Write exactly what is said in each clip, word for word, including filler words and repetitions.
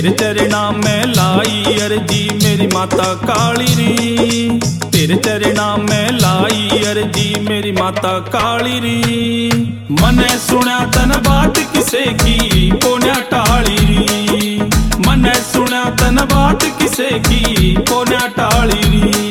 तेरे चरणा में लाई अर्जी मेरी माता काली री। तेरे चरणा में लाई अर्जी मेरी माता काली री। मने सुना तन बात किसे की कोन्या टाली री। मने सुना तन बात किसे की कोन्या टाली री।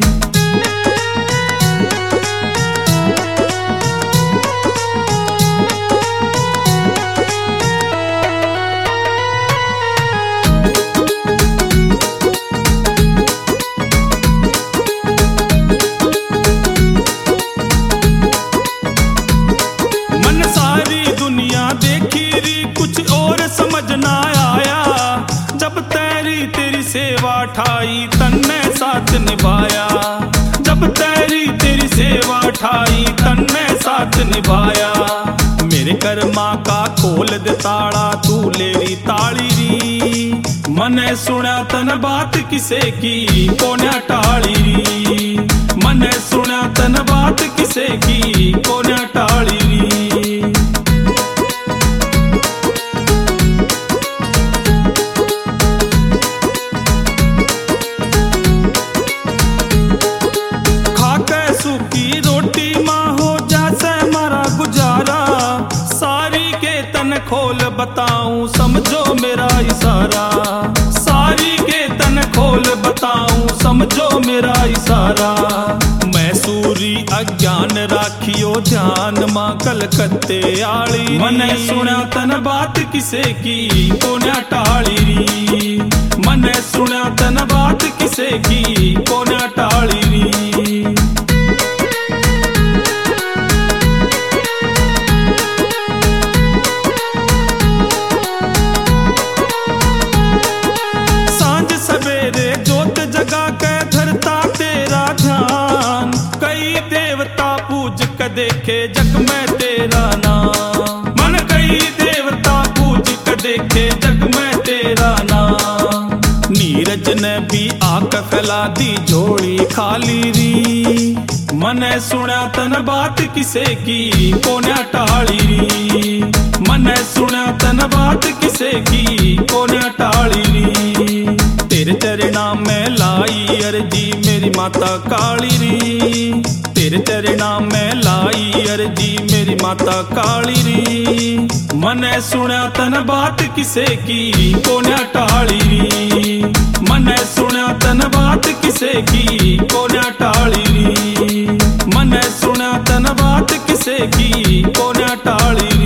समझ ना आया जब तेरी तेरी सेवा ठाई तन्ने साथ निभाया। जब तेरी तेरी सेवा ठाई तन्ने साथ निभाया। मेरे कर्मा का खोल दे ताड़ा तू लेरी ताली री। मने सुना तन बात किसे की कोन्या टाली री। मने सुना तन बात किसे की कोन्या टाली री। खोल बताऊं समझो मेरा इशारा। सारी के तन खोल बताऊं समझो मेरा इशारा। मैं सूरी अज्ञान राखियो ध्यान मां कलकत्ते आली। मने सुना तन बात किसे की कोन्या टाली री। मने सुना तन बात किसे की कोन्या टाली री। देखे जग में तेरा नाम। मन कई देवता पूज कर देखे जग में तेरा नाम। नीरज ने भी आक फैला दी झोली खाली री। मने सुना तन बात किसे की कोन्या टाली री। मने सुना तन बात किसे की कोन्या टाली री। तेरे चरणा में लाई अर्जी मेरी माता काली री। तेरे चरणा में लाई अर्जी मेरी माता काली री। मने सुना तन बात किसे की कोन्या टाली री। मने सुना तन बात किसे की कोन्या टाली री। मने सुना तन बात किसे की कोन्या टाली।